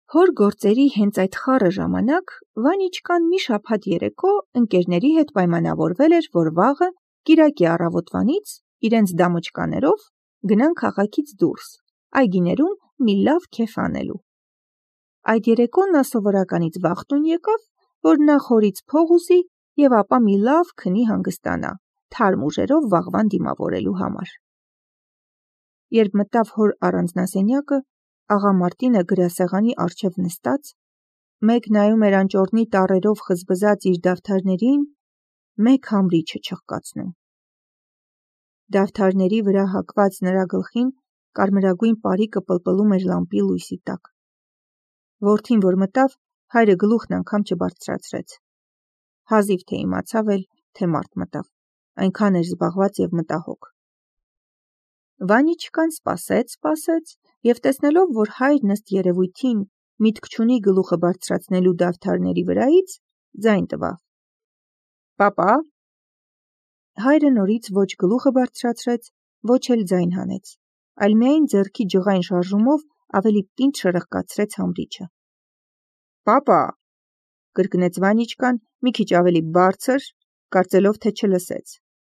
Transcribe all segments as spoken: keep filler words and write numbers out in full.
Հոր գործերի հենց այդ խառը ժամանակ Վանիչկան մի շաբաթ երեկո ընկերների հետ պայմանավորվել էր, որ վաղը կիրակի առավոտվանից իրենց դամոճկաներով գնան քաղաքից դուրս, այգիներում մի լավ քեֆ անելու։ Այդ երեկոն նա սովորականից վաղ տուն եկավ, որ նախ հորից փող ուզի և ապա մի լավ քնի հանգստանա, թարմ ուժերով վաղվան դիմավորելու համար։ Երբ մտավ հոր առանձնասենյակը, աղա Մարտինը գրասեղանի առջև նստած, մեկ նայում էր անճոռնի տառերով խզբզած իր դավթարներին, մեկ համրի չչխկացնում։ Դավթարների վրա հագված նրա գլխին կարմրագույն պարիկը պլպլում էր լամպի լույսի տակ։ Որդին, որ մտավ, հայրը գլուխն անգամ չբարձրացրեց։ Հազիվ թե իմացավ էլ, թե մարդ մտավ, այնքան էր զբաղված և մտահոգ։ Վանիչկան սպասեց, սպասեց և տեսնելով, որ հայրն ըստ երևույթին միտք չունի գլուխը բարձրացնելու դավթարների վրայից, ձայն տվավ. «Պապա»։ Հայրը նորից ոչ գլուխը բարձրացրեց, ոչ էլ ձայն հանեց, այլ միայն ձեռքի ջղայն շարժումով ավելի պինդ շրխկացրեց համրիչը։ «Պապա», կրկնեց Վանիչկան մի քիչ ավելի բարձր, կարծելով, թե չլսեց։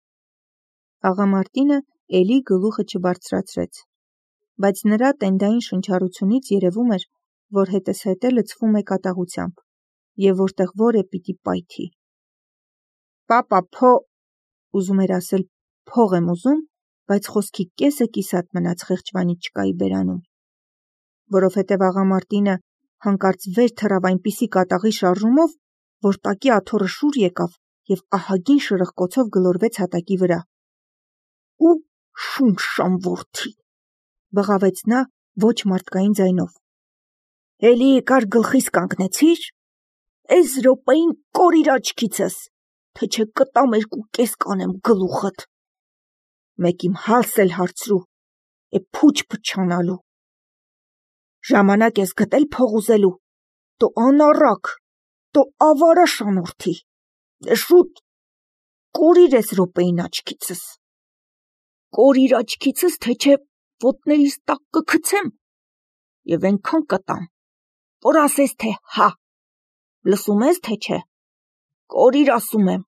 Աղա Մարտինը էլի գլուխը չբարձրացրեց, բայց նրա տենդային շնչառությունից երևում էր, որ հետզհետե լցվում է կատաղությամբ և որտեղ որ է պիտի պայթի։ «Պապա, փո…» ուզում էր ասել «փող եմ ուզում», բայց խոսքի կեսը կիսատ մնաց խեղճ Վանիչկայի բերանում, որովհետև աղա Մարտինը հանկարծ վեր թռավ այնպիսի կատաղի շարժումով, որ տակի աթոռը շուռ եկավ և ահագին շրխկոցով գլորվեց հատակի վրա։ «Ու շունշան որդի», բղավեց նա ոչ մարդկային ձայնով։ «Էլի եկար գլխիս կանգնեցի՞ր։ Էս րոպեին կորիր աչքիցս, թե չէ կտամ երկու կես կանեմ գլուխդ։ Մեկ իմ հալս էլ հարցրու, է փուչ փչանալու։ Ժամանակ ես գտել փող ուզելու, տո անառակ, տո ավարա շանորդի, դե շուտ, կորիր էս րոպեին աչքիցս։ Կորիր աչքիցս, թե չէ ոտներիս տակ կգցեմ և էնքան կտամ, որ ասես, թե հա, լսում ես, թե չէ, կորիր ասում եմ»։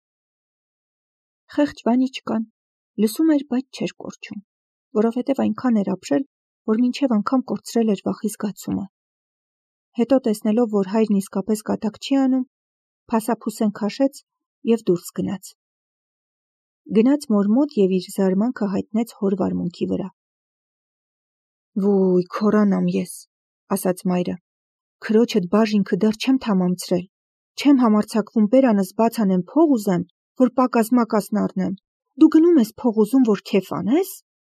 Խեղճ Վանիչկան լսում էր, բայց չէր կորչում, որովհետև այնքան էր ապրել, որ մինչև անգամ կորցրել էր վախի զգացումը։ Հետո տեսնելով, որ հայրն իսկապես կատակ չի անում, փասափուսեն քաշեց և դուրս գնաց։ Գնաց մոր մոտ և իր զարմանքը հայտնեց հոր վարմունքի վրա։ «Վույ, քորանամ ես», ասաց մայրը, «քրոջդ բաժինքը դեռ չեմ թամամցրել, չեմ համարձակվում բերանս բաց անեմ փող ուզեմ, որ պակաս-մակասն առնեմ, դու գնում ես փող ուզում, որ քեֆ անես»։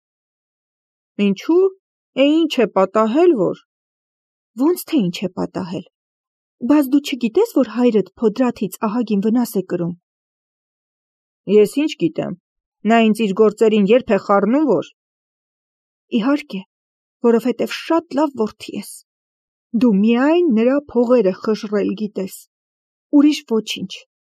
«Ինչու՞, է ինչ է պատահել, որ»։ «Ոնց թե ինչ է պատահել, բաս դու չգիտես, որ հայրդ Փոդրաթից ահագին վնաս է կրում»։ «Ես ինչ գիտեմ, նա ինձ իր գործերին երբ է խառնում, որ»։ «Իհարկե, որովհետև շատ լավ որդի ես, դու միայն նրա փողերը խժռել գիտես, ուրիշ ոչինչ»։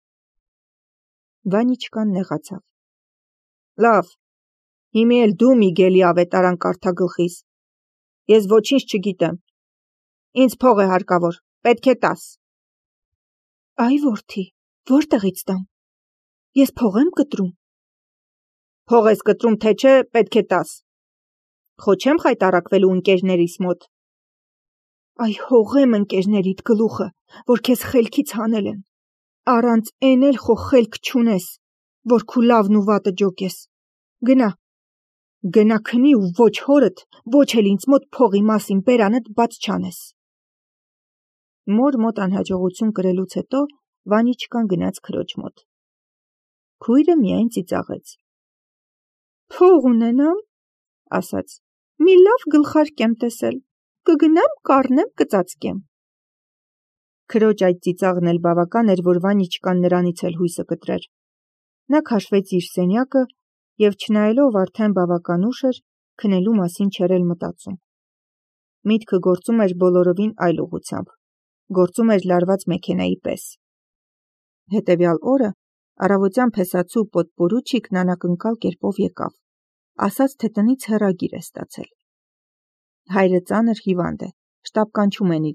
Վանիչկան նեղացավ։ «Լավ, հիմի էլ դու մի գելի ավետարան կարդա գլխիս, ես ոչինչ չգիտեմ, ինձ փող է հարկավոր, պետք է տաս»։ «Այ որդի, որտեղից տամ, ես փող եմ կտրում»։ «Փող ես կտրում, թե չէ, պետք է տաս, խո չեմ խայտառակվելու ընկերներիս մոտ»։ «Այ հողեմ ընկերներիդ գլուխը, որ քեզ խելքից հանել են, առանց էն էլ խո խելք չունես, որ քու լավն ու վատը ջոկես։ Գնա, գնա քնի ու ոչ հորդ, ոչ էլ ինձ մոտ փողի մասին բերանդ բաց չանես»։ Մոր մոտ անհաջողություն կրելուց հետո Վանիչկան գնաց քրոջ մոտ։ Քույրը միայն ծիծաղեց։ «Փող ունենամ, ասաց, մի լավ գլխարկ եմ տեսել, կգնամ կառնեմ կծածկեմ»։ Քրոջ այդ ծիծաղն էլ բավական էր, որ Վանիչկան նրանից էլ հույսը կտրեր։ Նա քաշվեց իր սենյակը և չնայելով արդեն բավական ուշ էր, քնելու մասին չէր էլ մտածում։ Միտքը գործում էր բոլորովին այլ ուղղությամբ, գործում էր լարված մեքենայի պես։ Հետևյալ օրը առավոտյան փեսացու պոդպորուչիկն անակնկալ կերպով եկավ, ասաց, թե տնից հեռագիր է ստացել։ Հայրը ծանր հիվանդ է, շտապ կանչում են իրեն,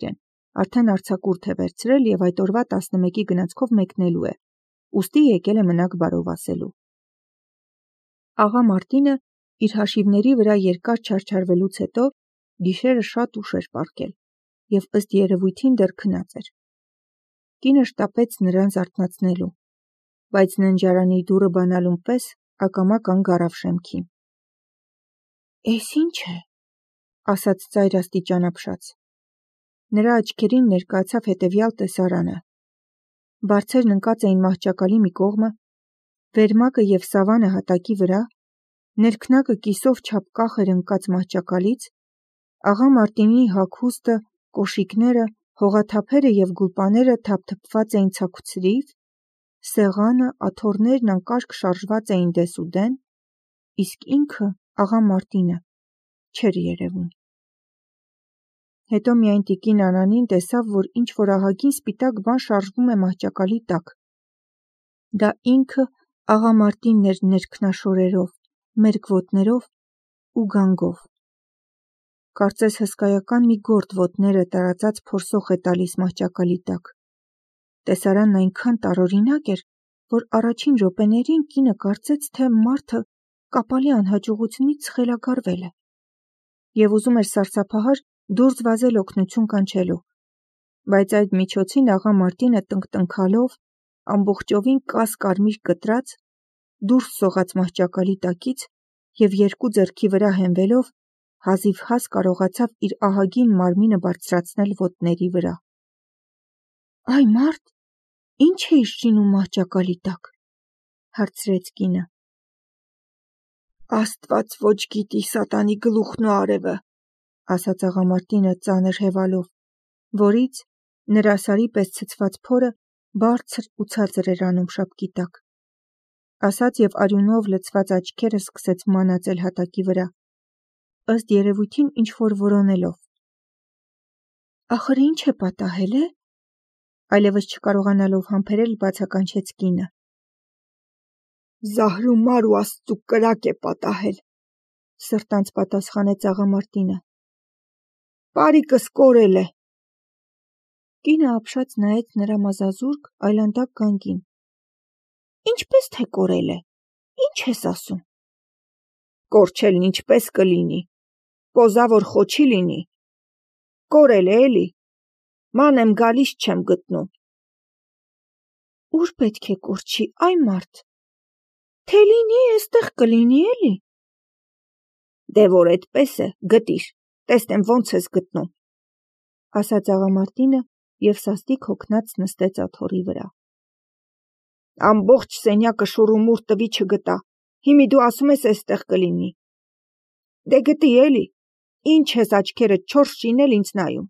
արդեն արձակուրդ է վերցրել և այդ օրվա տասնմեկի գնացքով մեկնելու է, ուստի եկել է մնաք բարով ասելու։ Աղա Մարտինը իր հաշիվների վրա երկար չարչարվելուց հետո գիշերը շատ ուշ էր պառկել և ըստ երևույթին դեռ քնած էր։ Կինը շտապեց նրան զարթնացնելու, բայց ննջարանի դուռը բանալուն պես ակամա կանգ առավ շեմքին։ «Էս ի՞նչ է», ասաց ծայր աստիճան ապշած։ Նրա աչքերին ներկայացավ հետևյալ տեսարանը. բարձերն ընկած էին մահճակալի մի կողմը, վերմակը և սավանը հատակի վրա, ներքնակը կիսով չափ կախ էր ընկած մահճակալից, աղա Մարտինի հագուստը, կոշիկները, հողաթափերը և գուլպաները թափթփված էին ցաքուցրիվ, սեղանը, աթոռներն անկարգ շարժված էին դեսուդեն, իսկ ինքը, աղա Մարտինը, չէր երևում։ Հետո միայն տիկին Անանին տեսավ, որ ինչ-որ ահագին սպիտակ բան շարժվում է մահճակալի տակ։ Դա ինքը աղա Մարտինն էր ներքնաշորերով, մերկ ոտներով ու գանգով։ Կարծես հսկայական մի գորդ ոտները տարածած փորսոխ է տալիս մահճակալի տակ։ Տեսարանն այնքան տարօրինակ էր, որ առաջին րոպեներին կինը կարծեց, թե մարդը կապալի անհաջողությունից խելագարվել է և ուզում էր սարսափահար դուրս վազել օգնություն կանչելու, բայց այդ միջոցին աղա Մարտինը տնկտնքալով, ամբողջովին կաս կարմիր կտրած, դուրս սողաց մահճակալի տակից և երկու ձեռքի վրա հենվելով հազիվհազ կարողացավ իր ահագին մարմինը բարձրացնել ոտների վրա։ «Այ մարդ, ի՞նչ էիր շինում մահճակալի տակ», հարցրեց կինը։ «Աստված ոչ գիտի սատանի գլուխն ու արևը», ասաց աղա Մարտինը ծանր հևալով, որից նրա սարի պես ցցված փորը բարձր ու ցածր էր անում շապկի տակ, ասաց և արյունով լցված աչքերը սկսեց մանածել հատակի վրա, ըստ երևույթին ինչ-որ որոնելով։ «Ախր ի՞նչ է պատահել է», այլևս չկարողանալով համբերել բացականչեց կինը։ «Զահրումար ու Աստծու կրակ է պատահել», սրտանց պատասխանեց աղա Մարտինը։ «Պարիկս կորել է»։ Կինը ապշած նայեց նրա մազազուրկ, այլանդակ գանգին։ «Ինչպես թե կորել է, ի՞նչ ես ասում»։ «Կորչելն ինչպես կլինի, պոզա որ խոչի լինի, կորել է էլի, ման եմ գալիս չեմ գտնում»։ «Ուր պետք է կորչի, այ մարդ, թե լինի էստեղ կլինի էլի»։ «Դե որ էդպես է, գտիր, տեսնեմ ոնց ես գտնում», ասաց աղա Մարտինը և սաստիկ հոգնած նստեց աթոռի վրա։ «Ամբողջ սենյակը շուռումուռ տվի չգտա, հիմի դու ասում ես էստեղ կլինի։ Դե գտի էլի, ինչ ես աչքերդ չորս շինել ինձ նայում»։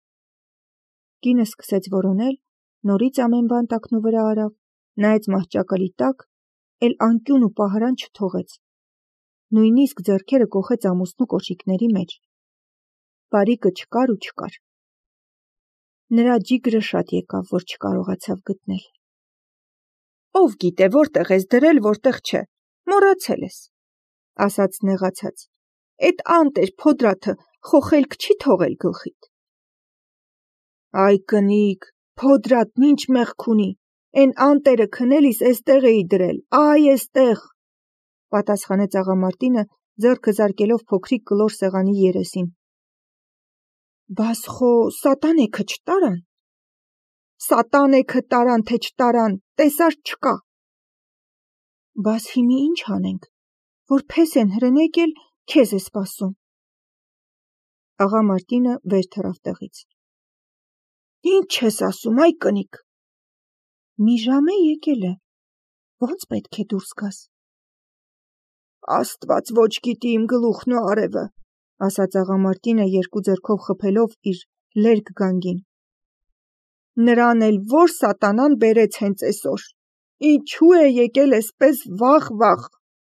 Կինը սկսեց որոնել, նորից ամեն բան տակնու վրա արավ, նայեց մահճակալի տակ, էլ անկյուն ու պահարան չթողեց, նույնիսկ ձեռքերը կոխեց ամուսնու կոշիկների մեջ։ Պարիկը չկար ու չկար։ Նրա ջիգրը շատ եկավ, որ չկարողացավ գտնել։ «Ով գիտե որտեղ ես դրել, որտեղ չէ, մոռացել ես», ասաց նեղացած։ «Էդ անտեր փոդրաթը խոխելք չի թողել գլխիդ»։ «Այ կնիկ, փոդրատն ինչ մեղք ունի, էն անտերը քնելիս էստեղ էի դրել, այ էստեղ», պատասխանեց աղա Մարտինը, ձեռքը զարկելով փոքրիկ կլոր սեղանի երեսին։ «Բաս խո սատանեքը չտարան»։ «Սատանեքը տարան թե չտարան, տեսար չկա»։ «Բաս հիմի ինչ անենք, որ փես են հրնեք էլ քեզ է սպասում»։ Աղա Մարտինը վեր թռավ տեղից։ «Ինչ ես ասում, այ կնիկ»։ «Մի ժամ է եկել է, ոնց պետք է դուրս գաս»։ «Աստված ոչ գիտի իմ գլուխն ու արևը», ասաց աղա Մարտինը երկու ձեռքով խփելով իր լերկ գանգին։ «Նրան էլ որ սատանան բերեց հենց էսօր, ինչու է եկել էսպես վաղ-վաղ»։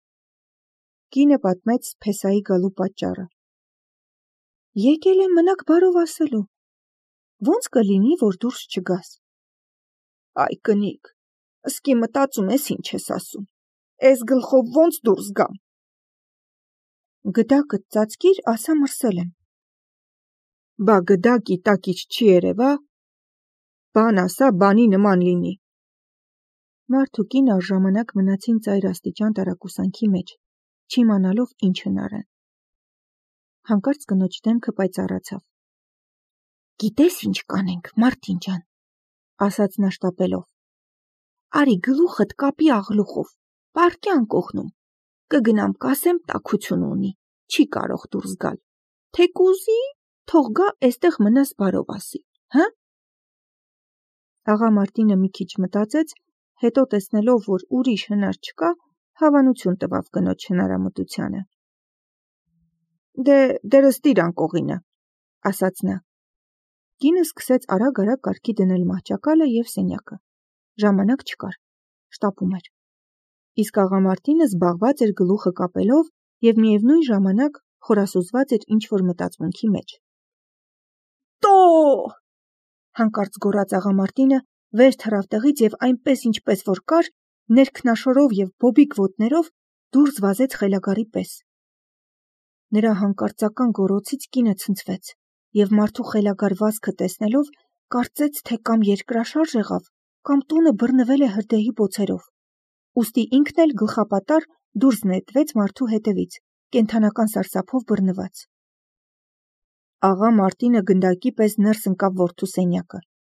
Կինը պատմեց փեսայի գալու պատճառը։ «Եկել է մնաք բարով ասելու, ոնց կլինի, որ դուրս չգաս»։ «Այ կնիկ, ասկի մտածում ես ինչ ես ասում, էս գլխով ոնց դուրս գամ»։ «Գդակդ ծածկիր, ասա մրսել եմ»։ Բա գդա կիտակիչ չի երևա, բան ասա, բանի նման լինի։ Մարդ ու կին առժամանակ մնացին ծայր աստիճան տարակուսանքի մեջ, չիմանալով ինչ հնարեն։ Հանկարծ կնոջ դեմքը պայծառացավ։ Գիտես ինչ կանենք, Մարտին ջան, ասաց նա շտապելով։ Արի գլուխդ կապի աղլուխով, պարկյանք օգնում, կգնամ կասեմ տաքություն ունի, չի կարող դուրս գալ, թե կուզի, թող գա էստեղ մնաս բարով ասի, հա։ Աղա Մարտինը մի քիչ մտածեց, հետո տեսնելով, որ ուրիշ հնար չկա, հավանություն տվավ կնոջ հնարամտությանը։ Դե դերստիր անկողինը, ասաց նա։ Կինը սկսեց արագ-արագ կարգի դնել մահճակալը և սենյակը։ Ժամանակ չկար, շտապում էր։ Իսկ աղա Մարտինը զբաղված էր գլուխը կապելով և միևնույն ժամանակ խորասուզված էր ինչ-որ մտածմունքի մեջ։ Տո! Հանկարծ գոռաց աղա Մարտինը, վեր թռավ տեղից և այնպես ինչպես որ կար, ներքնաշորով և բոբիկ ոտներով դուրս վազեց խելագարի պես։ Նրա հանկարծական գոռոցից կինը ցնցվեց և մարդու խելագար վազքը տեսնելով կարծեց, թե կամ երկրաշարժ եղավ, կամ տունը բռնվել է հրդեհի բոցերով, ուստի ինքն էլ գլխապատառ դուրս նետվեց մարդու հետևից, կենդանական սարսափով բռնված։ Աղա Մարտինը գնդակի պես ներս ընկավ որդու սենյակը։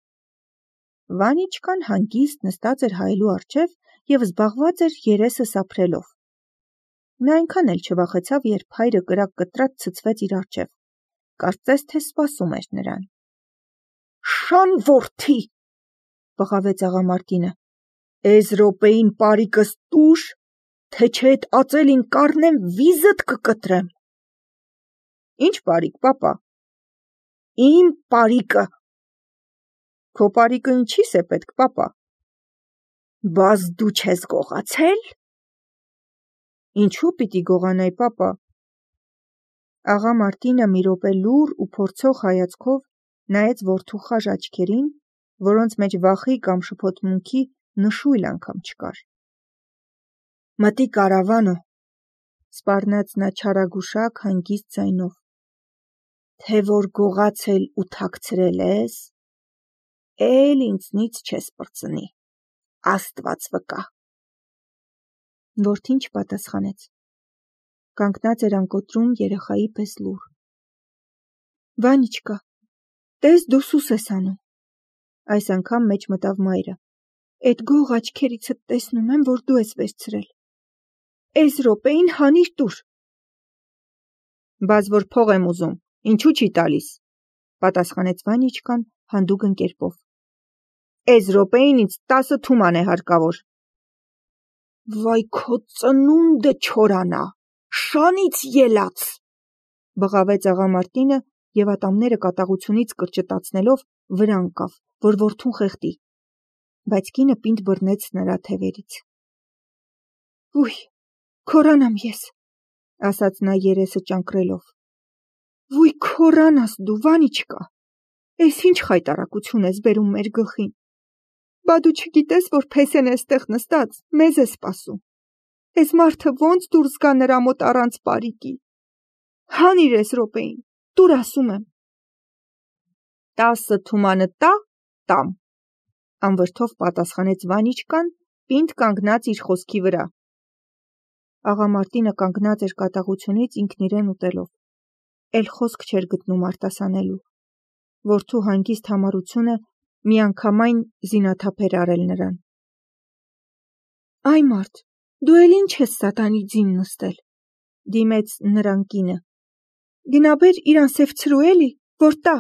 Վանիչկան հանգիստ նստած էր հայելու առջև և զբաղված էր երեսը սափրելով։ Նա այնքան էլ չվախեցավ, երբ հայրը կրակ կտրած ցցվեց իր առջև, կարծես թե սպասում էր նրան։ Շան որդի, բղավեց աղա Մարտինը, էս րոպեին պարիկս տուր, թե չէ էդ ածելին կառնեմ վիզդ կկտրեմ։ Ինչ պարիկ, պապա։ Իմ պարիկը։ Քո պարիկը ինչիս է պետք, պապա։ Բաս դու չես գողացել։ Ինչու պիտի գողանայի, պապա։ Աղա Մարտինը մի րոպե լուռ ու փորձող հայացքով նայեց որդու խաժ աչքերին, որոնց մեջ վախի կամ շփոթմունքի նշույլ անգամ չկար։ Մտի կարավանո, սպառնաց նա չարագուշակ հանգիստ ձայնով, թե որ գողացել ու թաքցրել ես, էլ ինձնից չես պրծնի, Աստված վկա։ Որդին չպատասխանեց, կանգնած էր անկոտրում երեխայի պես լուռ։ Վանիչկա, տես դու սուս ես անում, այս անգամ մեջ մտավ մայրը, էդ գող աչքերիցդ տեսնում եմ, որ դու ես վերցրել, էս րոպեին հանիր տուր։ Բաց որ փող եմ ուզում, ինչու չի տալիս, պատասխանեց Վանիչկան հանդուգն կերպով։ Էս րոպեին ինձ տասը թուման է հարկավոր։ Վայ քո ծնունդը չորանա, շանից ելած, բղավեց աղա Մարտինը և ատամները կատաղությունից կրճտացնելով վրա ընկավ, որ որդուն խեղդի, բայց կինը պինդ բռնեց նրա թևերից։ Ուй, քորանամ ես, ասաց նա երեսը ճանկռելով։ Վույ քորանաս դու, Վանիչկա, էս ինչ խայտառակություն ես բերում մեր գլխին։ Բա դու չգիտես, որ Փեսեն էստեղ նստած մեզ է սպասում։ Էս մարդը ոնց դուրս գա նրա մոտ առանց պարիկի։ Հանիր էս րոպեին, տուր ասում եմ։ Տասը թումանը տա, տամ, անվրդով պատասխանեց Վանիչկան, պինդ կանգնած իր խոսքի վրա։ Աղա Մարտինը կանգնած էր կատաղությունից ինքն իրեն ուտելով, էլ խոսք չէր գտնում արտասանելու։ Որդու հանգիստ համառությունը միանգամայն զինաթափ էր արել նրան։ Այ մարդ, դու էլ ինչ ես սատանի ձին նստել, դիմեց նրան կինը։ Գնա բեր իրան սևցրու էլի, որ տա։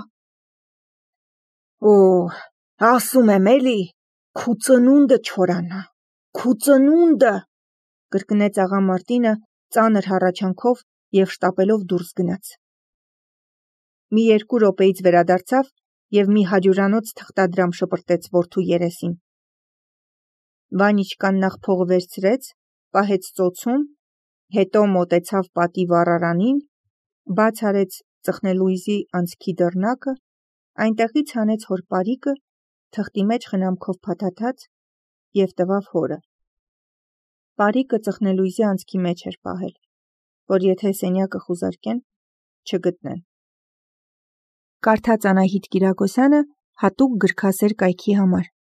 Օ, ասում եմ էլի, քու ծնունդը չորանա, քու ծնունդը, կրկնեց աղա Մարտինը ծանր հառաչանքով և շտապելով դուրս գնաց։ Մի երկու րոպեից վերադարձավ և մի հաջուրանոց թղթադրամ շպրտեց որդու երեսին։ Վանիչկան նախ փողը վերցրեց, պահեց ծոցում, հետո մոտեցավ պատի վառարանին, բաց արեց ծխնելույզի անցքի դռնակը, այնտեղից հանեց հոր պարիկը, թղթի մեջ խնամքով փաթաթած և տվավ հորը։ Պարիկը ծխնելույզի անցքի մեջ էր պահել, որ եթե սենյակը խուզարկեն, չգտնեն։ Կարդաց Անահիտ Կիրակոսյանը հատուկ գրքասեր կայքի համար։